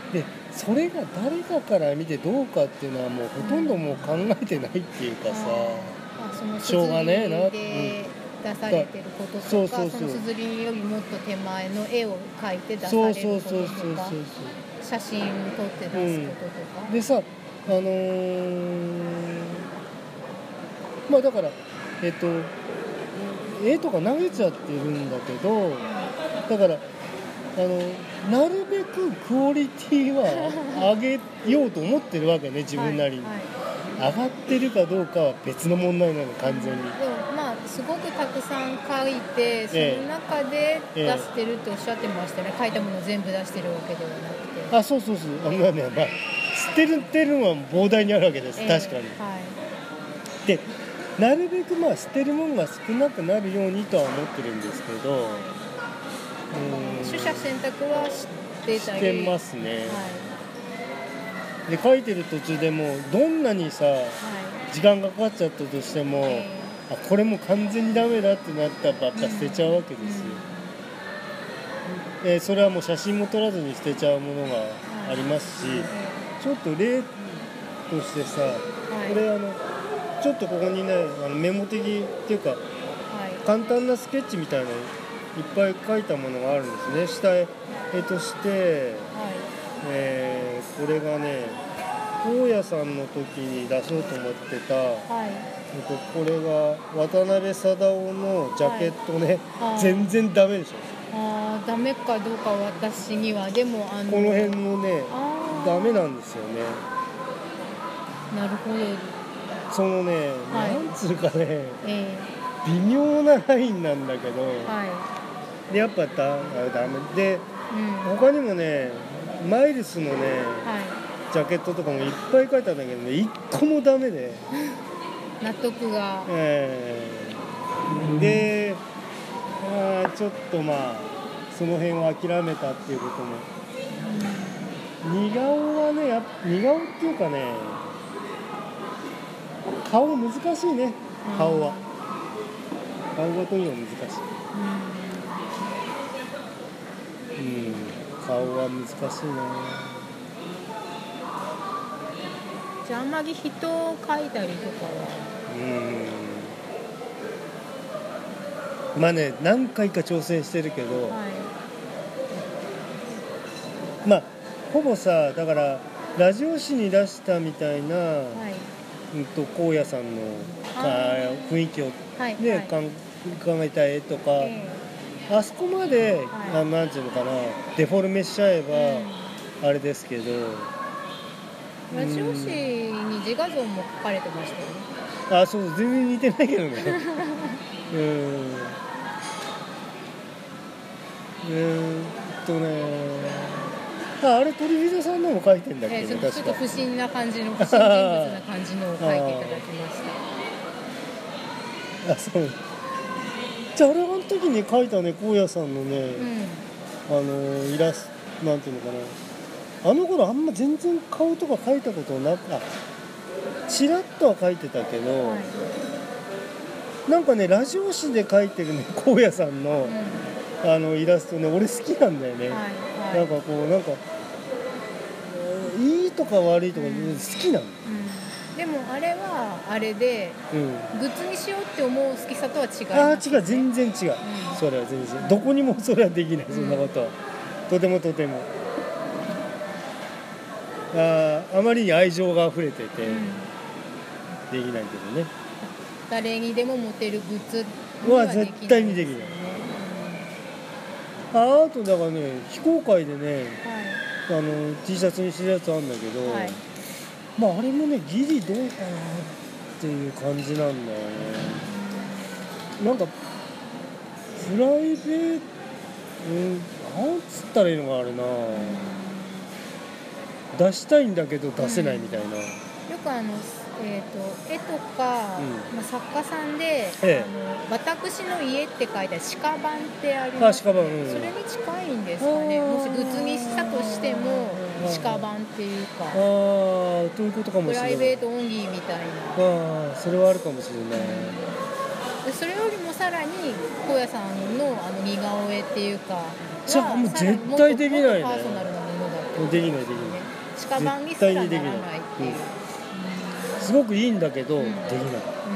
でそれが誰かから見てどうかっていうのはもうほとんどもう考えてないっていうかさ、 うん、しょうがねえなって出されてることとか、そうそうそう、そのすずりよりもっと手前の絵を描いて出されることとか、写真を撮って出すこととか、 うん、でさあのー、まあだからえっと絵とか投げちゃってるんだけど、だからあのなるべくクオリティは上げようと思ってるわけね、自分なりに、はいはい、上がってるかどうかは別の問題なの、完全に。でもまあすごくたくさん書いて、その中で出してるっておっしゃってましたね、ええ、書いたものを全部出してるわけではなくて。 あ、そうそうそう、あのね、まあ捨てるってるのは膨大にあるわけです、ええ、確かに、はい、でなるべくまあ捨てるものが少なくなるようにとは思ってるんですけど、 取捨選択はしてたりしてますね、はい、で書いてる途中でもどんなにさ、はい、 時間がかかっちゃったとしても、えー、あこれもう完全にダメだってなったらばっか捨てちゃうわけですよ、うんうん、えー、それはもう写真も撮らずに捨てちゃうものがありますし、はい、ちょっと例としてさ、はい、これあのちょっとここにねあのメモ的っていうか、はい、簡単なスケッチみたいなのいっぱい書いたものがあるんですね。下絵として、はい、えー、これがね大家さんの時に出そうと思ってた、はい、えっと、これが渡辺貞夫のジャケットね、はい、全然ダメでしょ。 あダメかどうか私にはでもあのこの辺のねダメなんですよね。 なるほど。 そのね、はい、なんつうかね、 えー、微妙なラインなんだけど、 はい、 でやっぱだダメで、うん、他にもねマイルスのね、はい、ジャケットとかもいっぱい書いてあるんだけどね一個もダメで納得が、 えー、であちょっとまあその辺を諦めたっていうことも、うん、似顔はねや似顔っていうかね顔難しいね。顔は顔がとにかく難しい、うん、うん、顔は難しいな。 じゃああんまり人を描いたりとかはうんまあね何回か挑戦してるけど、はい、まあほぼさだからラジオ誌に出したみたいな、はい、うんと荒野さんの雰囲気を、ねはいはい、考えた絵とか、えー、あそこまで、はい、なんていうのかなデフォルメしちゃえば、うん、あれですけどラジオ誌に自画像も描かれてましたよね。 あそう全然似てないけどねうんうんとねああれ鳥人さんのも描いてんだっけ、ね、 えー、ちょっと不審な感じの不審人物な感じのを描いていただきましたあそうじゃああれあの時に描いたね荒野さんのね、うん、あのイラストなんていうのかなあの頃あんま全然顔とか描いたことなくあチラッとは描いてたけど、はい、なんかねラジオ誌で描いてるね荒野さんの、うん、あのイラストね俺好きなんだよね、はいはい、なんかこうなんかいいとか悪いとか、うん、好きなの、 うん、でもあれはあれで、うん、グッズにしようって思う好きさとは違います、ね、 あ違う全然違う、うん、それは全然どこにもそれはできない、うん、そんなことはとてもとてもあ, あまりに愛情が溢れてて、うん、できないけどね誰にでも持てるグッズは絶対にできない、うん、あ, あとだからね非公開でね、はい、あの T シャツにしてるやつあるんだけど、はい、まああれもねギリどうかなっていう感じなんだよね、うん、なんかプライベート、うん、なんつったらいいのがあるな、出したいんだけど出せないみたいな、うん、よくあの、えー、と絵とか、うんまあ、作家さんで、ええ、あの私の家って書いた鹿版ってあります、ね、あ鹿版、うん、それに近いんですかねもしグッズにしたとしても鹿版っていうかああということかもしれないプライベートオンリーみたいなあそれはあるかもしれない、 うん、それよりもさらに荒野さん の, あの似顔絵っていうかじゃあもう絶対できないねパーソナルなものだとできないできない鹿版にすらならないっていう、うん、 すごくいいんだけど、うん、できない、うん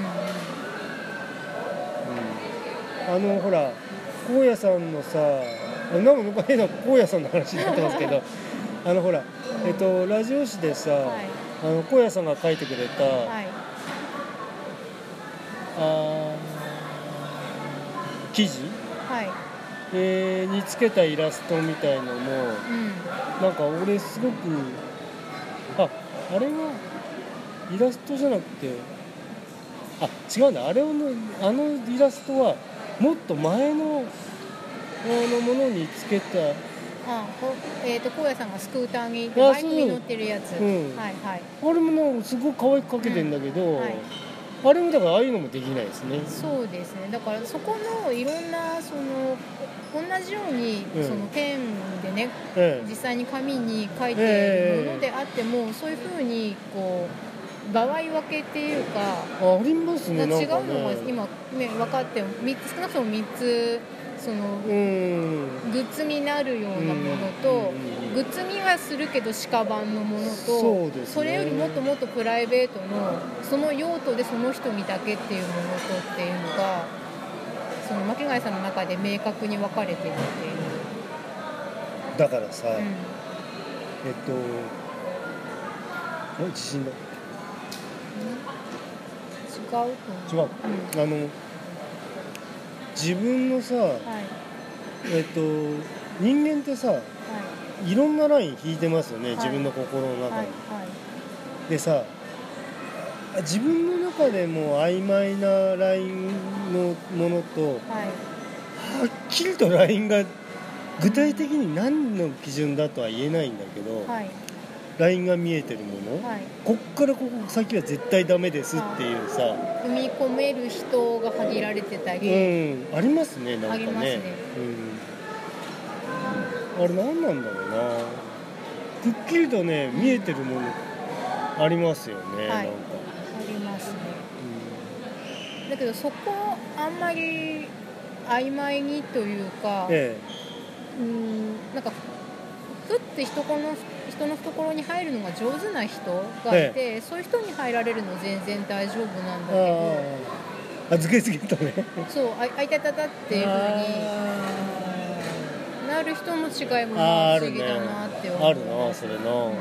うん、あのほら荒野さんのさなんか変な荒野さんの話になってますけどあのほら、えっと、ラジオ誌でさ、はい、あの荒野さんが書いてくれた、はい、あ記事、はいえー、につけたイラストみたいのも、うん、なんか俺すごくあ、あれはイラストじゃなくてあ、違うんだあれのあのイラストはもっと前のあのものにつけたあえー、と荒野さんがスクーターにバイクに乗ってるやつ、うんはいはい、 あれもなんかすごく可愛く描けてんだけど、うんはい、あれもだからああいうのもできないですねそうですねだからそこのいろんなその同じように、うん、そのペンでね、ええ、実際に紙に書いているものであっても、ええ、そういう風にこう場合分けっていうか、 ありますね。 違うのがね、 今ね分かってみっつ、少なくともみっつそのうんグッズになるようなものと、グッズにはするけど鹿版のものと、 そうですね、 それよりもっともっとプライベートのその用途でその人にだけっていうものとっていうのがその巻貝さんの中で明確に分かれてるっていう。 だからさ、うん、えっと地震だ。 違うと思う。 違う、うん、あの自分のさ、はい、えっと人間ってさ、はい、いろんなライン引いてますよね、はい、自分の心の中に、はいはい、でさ自分の中でも曖昧なラインのものと、はい、はっきりとラインが具体的に何の基準だとは言えないんだけど、はい、ラインが見えてるもの、はい、こっからここ先は絶対ダメですっていうさ、 踏み込める人が限られてたり、 うん、ありますね、なんかね、 ありますね、 うん、あれ何なんだろうな、くっきりとね見えてるものありますよね、はい、なんかありますね、うん、だけどそこあんまり曖昧にというか、ええ、うんなんかふって人この人の懐に入るのが上手な人がいて、ええ、そういう人に入られるの全然大丈夫なんだけど、あずけずけとね、 そうあいたたたっていう風になる人の違いも不思議だなって思う。 あるなそれな、うん、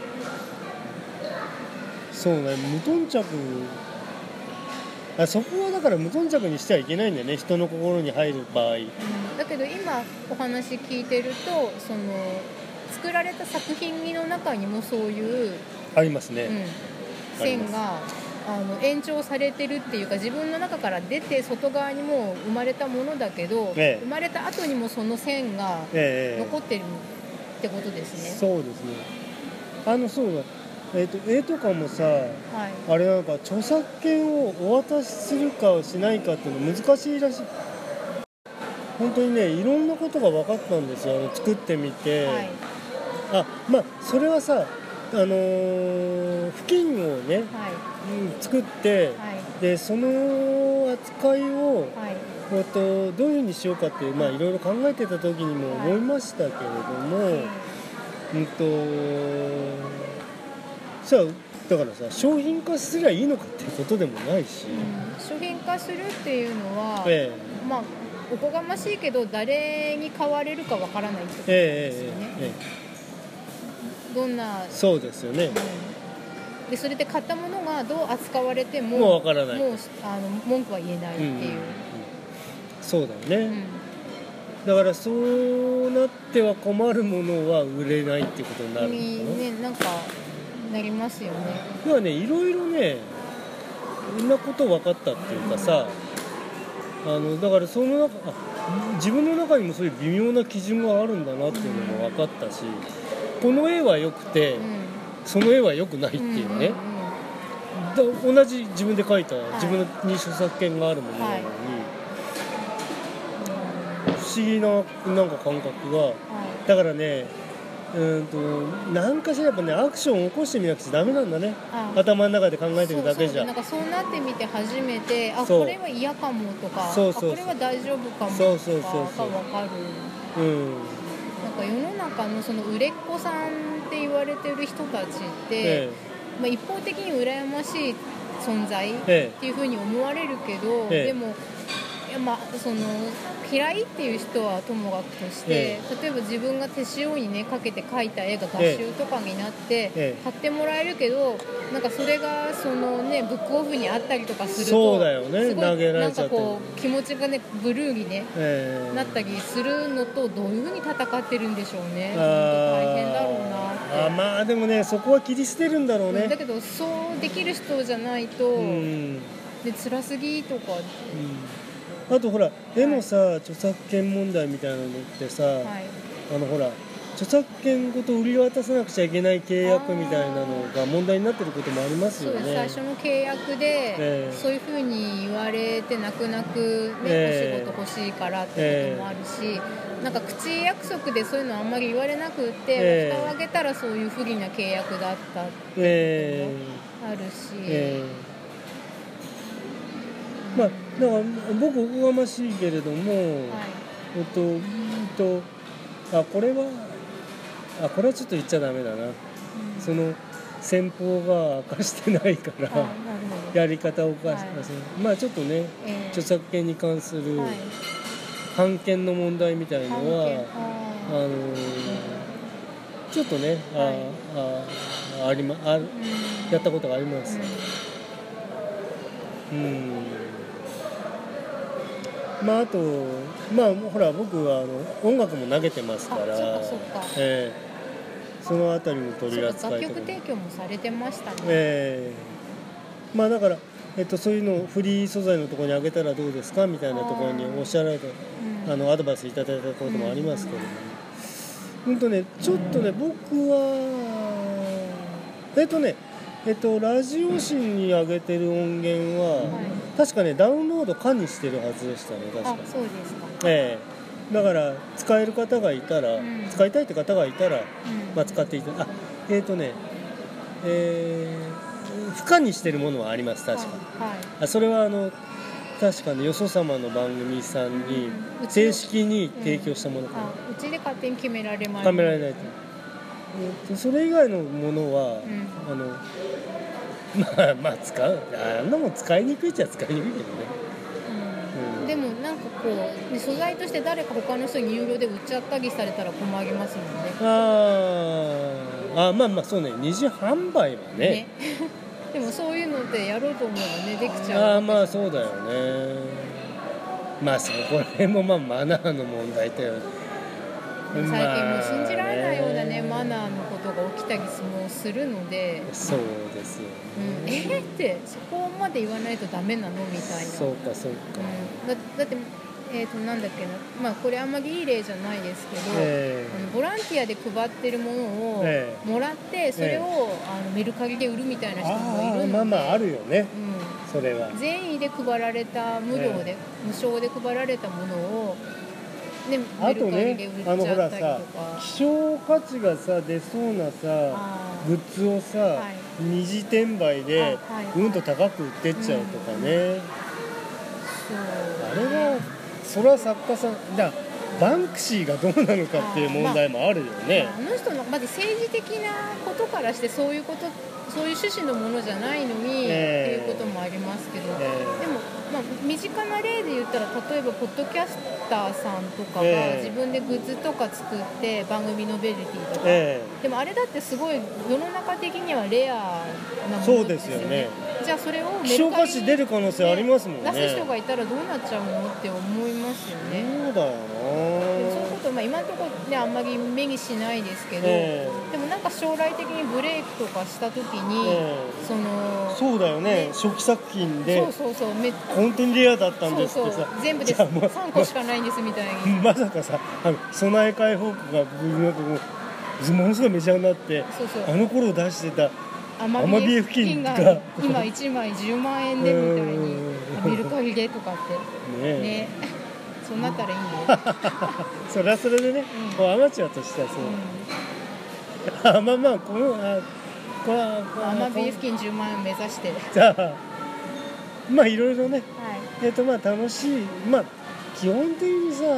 そうね、無頓着、あそこはだから無頓着にしてはいけないんだよね、人の心に入る場合、うん、 だけど今お話聞いてるとその作られた作品の中にもそういうありますね、 うん、線があの延長されてるっていうか、自分の中から出て外側にも生まれたものだけど、ええ、生まれた後にもその線が残ってるってことですね、ええ、 そうですね、あのそうだ、えー、と絵とかもさ、はい、あれなんか著作権をお渡しするかしないかっていうの難しいらしい。本当にねいろんなことが分かったんですよ、作ってみて、はい、あまあそれはさ、あのー、付近をね、はい、作って、はい、でその扱いを、はい、とどういう風にしようかっていう、まあ、いろいろ考えてた時にも思いましたけれども、はい、うんとさあだからさ商品化すりゃいいのかっていうことでもないし、 うん、商品化するっていうのは、ええ、まあおこがましいけど誰に買われるかわからないってことですよね、ええええ、どんなそうですよね、 うん、でそれで買ったものがどう扱われてももうわからない、 もうあの文句は言えないっていう、うんうんうん、 そうだよね、うん、だからそうなっては困るものは売れないっていうことになるのかな、 ね、なんかなりますよね。 まあねいろいろねいろんなこと分かったっていうかさ、うん、あのだからその中あ自分の中にもそういう微妙な基準があるんだなっていうのも分かったし、この絵は良くて、うん、その絵は良くないっていうね、うんうんうん、同じ自分で描いた、はい、自分に著作権があるものなのに、はい、不思議ななんか感覚が、はい、だからねうんと何かしらやっぱねアクションを起こしてみなくちゃダメなんだね、頭の中で考えてるだけじゃ。 そうそう、なんかそうなってみて初めてあこれは嫌かもとか、そうそうそう、あこれは大丈夫かもとかが分かる。うん、なんか世の中のその売れっ子さんって言われてる人たちって、ええ、まあ、一方的に羨ましい存在っていうふうに思われるけど、ええ、でもいや、まあ、その嫌いっていう人はともかくとして、ええ、例えば自分が手塩にねかけて描いた絵が画集とかになって、ええ、買ってもらえるけどなんかそれがその、ね、ブックオフにあったりとかするとそうだよね、 すごいなんかこう気持ちがねブルーに、ね、ええ、なったりするのとどういうふうに戦ってるんでしょうね。本当大変だろうなって。 あまあでもねそこは切り捨てるんだろうね、 うん、だけどそうできる人じゃないと、うん、で辛すぎとか、うん、 あとほら絵のさ、はい、著作権問題みたいなのってさ、はい、あのほら著作権ごと売り渡さなくちゃいけない契約みたいなのが問題になってることもありますよね。 そうです、最初の契約で、えー、そういうふうに言われて泣く泣く、ねえー、お仕事欲しいからってこともあるし、えー、なんか口約束でそういうのあんまり言われなくって、えー、蓋を開けたらそういう不利な契約だったっていうこともあるし、えー、まあだから僕おこがましいけれども、はい、えっと、うんとあこれはあこれはちょっと言っちゃダメだな、うん、その先方が明かしてないからやり方をおかしく、はい、まあちょっとね、えー、著作権に関する版権の問題みたいのは、あのー、ちょっとね、はい、ああありまあ、うん、やったことがあります。うん、うんまあ、あと、まあ、ほら僕はあの音楽も投げてますから、そ, っかそ, っか、えー、そのあたりの取り扱いとか楽曲提供もされてましたね、 えー、まあだから、えっと、そういうのをフリー素材のところにあげたらどうですかみたいなところにおっしゃられた、うん、あのアドバイスいただいたこともありますけれども、うん、ほんとねちょっとね僕はえっとねえっと、ラジオ新に上げてる音源は、はい、確かねダウンロード可にしてるはずでしたね。確かに。 あ、そうですか。 ええ、だから使える方がいたら、うん、使いたいって方がいたら、うんまあ、使っていたあえっとねえー、不可にしてるものはあります確か、はいはい、あそれはあの確かによそ様の番組さんに正式に提供したものかな、うん、 うちで勝手に決められます。 決められないと。それ以外のものは、うん、あのまあまあ使うあんなもん使いにくいっちゃ使いにくいけどね、 うんうん、でもなんかこう素材として誰か他の人に有料で売っちゃったりされたら困りますもんね。 ああまあまあそうね二次販売はね, ねでもそういうのでやろうと思えばねできちゃう。 ああまあそうだよね。まあそこら辺もまあマナーの問題だよね。 最近もう信じられないようなね、マナーのことが起きたりもするので、 そうですよね、 うん、えー、ってそこまで言わないとダメなのみたいな。 そうかそうか、 うん、だ, だってえーとなんだっけな、まあ、これあんまりいい例じゃないですけど、えー、あのボランティアで配ってるものをもらってそれを、えー、あのメルカリで売るみたいな人もいるので、 あまあまああるよね、 うん、 それは善意で配られた無料で、えー、無償で配られたものをね、 あとね、あのほらさ希少価値がさ出そうなさグッズをさ、はい、二次転売で、はいはい、うんと高く売ってっちゃうとかね、うん、そうあれはそれは作家さんだバンクシーがどうなのかっていう問題もあるよね。 まあ、あの人のまず政治的なことからしてそういうことそういう趣旨のものじゃないのに、えー、っていうこともありますけど、えー、でも、まあ、身近な例で言ったら例えばポッドキャスターさんとかが自分でグッズとか作って番組ノベルティとか、えー、でもあれだってすごい世の中的にはレアなものですよね。そうですよね。じゃあそれをメルカリに希少価値出る可能性ありますもんね。 出す人がいたらどうなっちゃうのって思いますよね。 そうだよな。 そういうこと、まあ、今のところ、ね、あんまり目にしないですけど、えー、でもなんか将来的にブレイクとかした時に、えー、そのそうだよね、ね初期作品でそうそうそうめ本当にレアだったんですってさ、 そうそう全部でさんこしかないんですみたいにまさかさあの備え解放区がものすごいメジャーになってそうそうあの頃出してたアマビエ付近が今いちまいじゅうまんえんでみたいにメルカリでとかってねえねそうなったらいいねそれはそれでね、うん、アマチュアとしてはそう、うん、あまあまあこのあこアマビエ付近じゅうまんえん目指してじゃあまあいろいろね、はい、えっとまあ楽しいまあ基本的にさ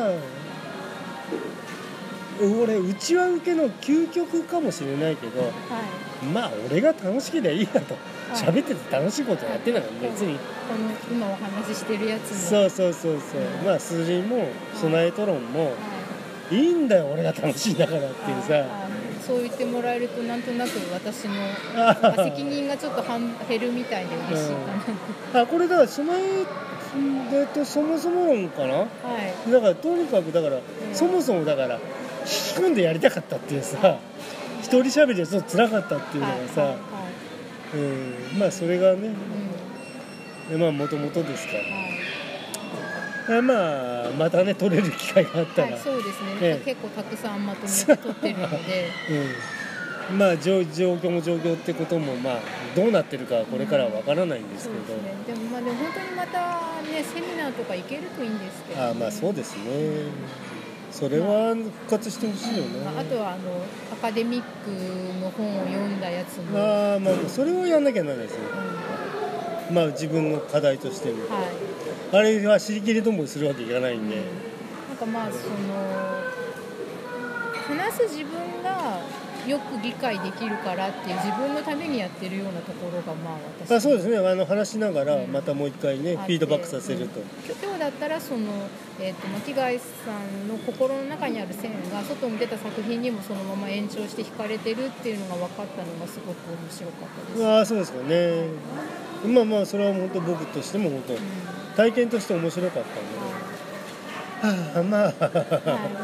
俺うちわ受けの究極かもしれないけど、はい、まあ俺が楽しければいいやと喋、はい、ってて楽しいことやってたから別にこの今お話ししてるやつもそうそうそうそう、うん、まあ数字も備えトロンも、はい、いいんだよ俺が楽しいんだからっていうさ、はいはい、 そう言ってもらえるとなんとなく私の責任がちょっと減るみたいで嬉しいかな、うん、あこれだから備えでとそもそも論かな、はい、だからとにかくだから、うん、そもそもだから引き込んでやりたかったっていうさ一人喋りはちょっと辛かったっていうのがさ、はいはいはいうん、まあそれがね、うん、まあもともとですから、はい、 まあまたね撮れる機会があったら、 はい、そうですね、 ええ、 結構たくさんまとめて撮ってるので、 うん、まあ状況も状況ってこともまあどうなってるかこれからはわからないんですけど、 うん、そうですね、でもまあでも本当にまたねセミナーとか行けるといいんですけど、ね、 あまあそうですね、それは復活してほしいよね、 まあ、あとはあのアカデミックの本を読んだやつも、 あまあそれをやんなきゃならないですよ、うん、まあ自分の課題としても、はい、あれは尻切りともするわけいかないんで、うん、 なんかまあその話す自分がよく理解できるからっていう自分のためにやってるようなところがまあ私あそうですね、あの話しながらまたもう一回ね、うん、フィードバックさせると、うん、 今日だったらその、えー、と巻貝さんの心の中にある線が外に出た作品にもそのまま延長して引かれてるっていうのが分かったのがすごく面白かったです。 ああそうですかね、まあまあそれは本当僕としても本当、うん、体験として面白かったので、はあ、まあ、はい、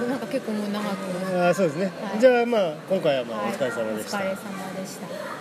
なんか結構もう長くあそうですね、はい、じゃあまあ今回はまあお疲れ様でした、 はい、お疲れ様でした。